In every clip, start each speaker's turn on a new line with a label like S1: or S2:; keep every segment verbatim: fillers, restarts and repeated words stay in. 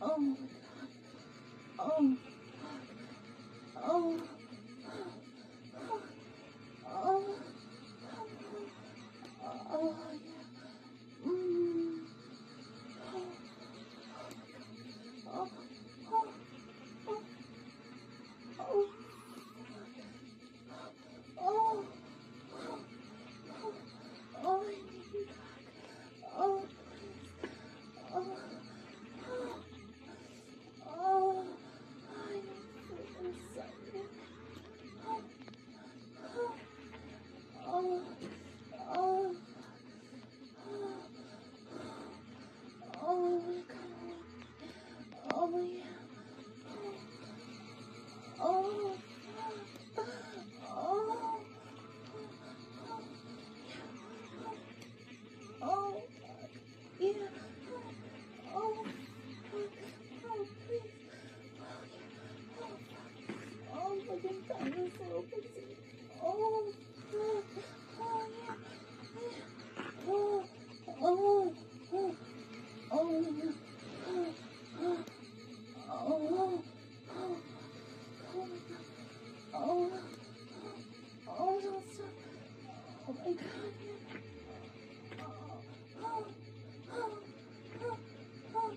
S1: Oh my god. Oh. Oh. Oh. Oh, yeah. Mm. Oh. Oh. Oh. Oh. Oh. Oh, I need you back. Oh, please. Oh. Oh. I need to inside you. Oh. Oh. Oh. Oh. Oh my god. Oh yeah. Oh. Oh. Oh. Yeah. Oh. Oh, please. Oh, yeah. Oh, oh, look at that. It's so busy. Oh. Oh. Oh, yeah. Yeah. Oh. Oh. Oh. Oh, yeah. Oh. Oh. Oh. Oh. Oh my god. Oh. Oh, don't stop. Oh my god. Oh. Oh. Oh. Oh. Oh.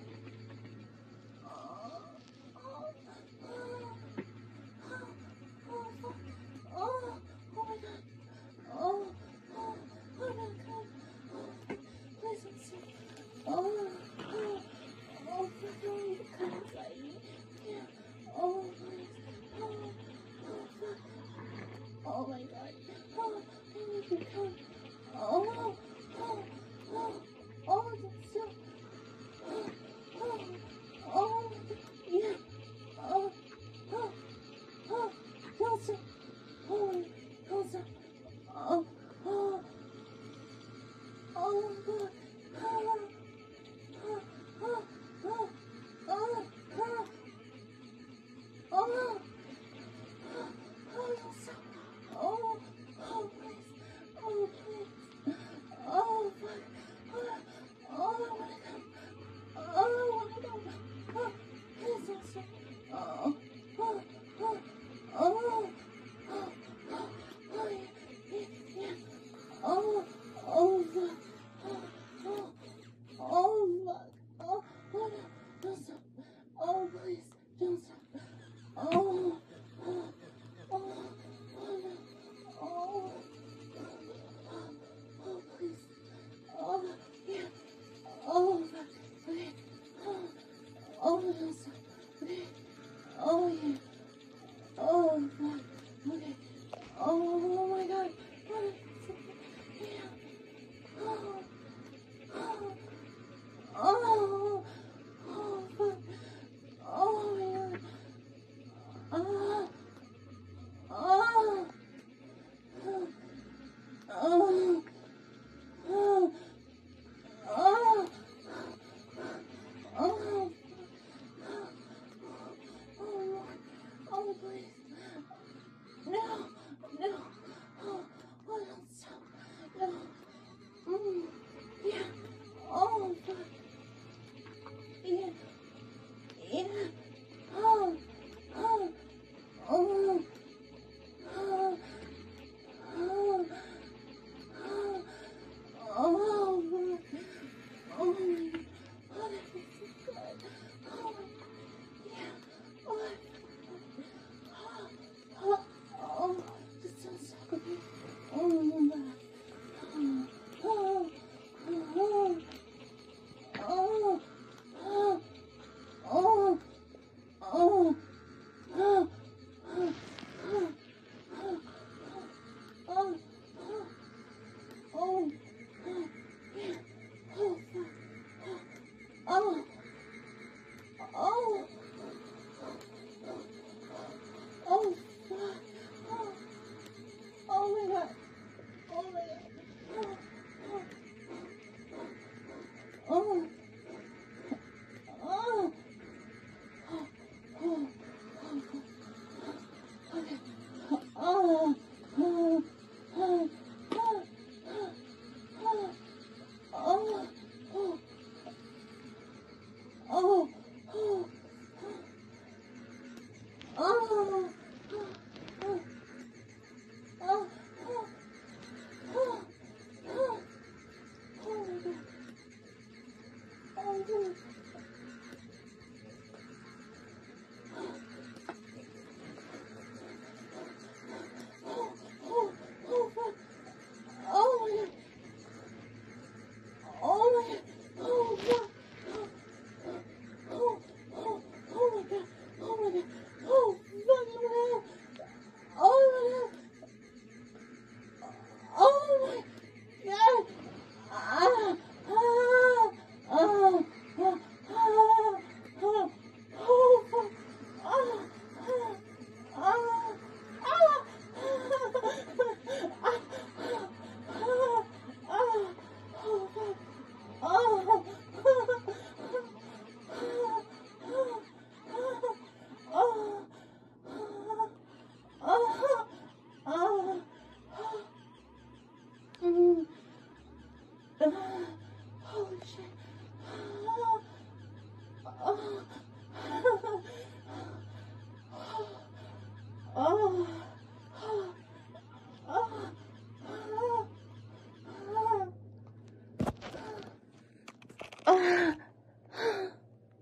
S1: Oh, oh my god. Oh, oh, oh my god. Oh, please don't stop. Oh, oh, oh, my god, come inside me. Yeah. Oh, please. Oh, oh, fuck. Oh my god. Oh, I need to come. Oh, oh, oh, oh, don't stop. Oh, oh, oh, yeah. Oh, oh, oh, don't stop. Oh, don't stop. Oh, oh, oh, God. Oh, oh, oh, oh, oh, oh, oh, oh, don't stop. Oh, oh, please. Oh, please. Oh, fuck. Oh, oh, I wanna come. Oh, I wanna go. Oh, please don't stop. Oh, oh, oh, oh, oh, oh, oh, yeah, yeah, yeah. Oh, oh, fuck. Oh, oh. Holy shit. Oh. Oh.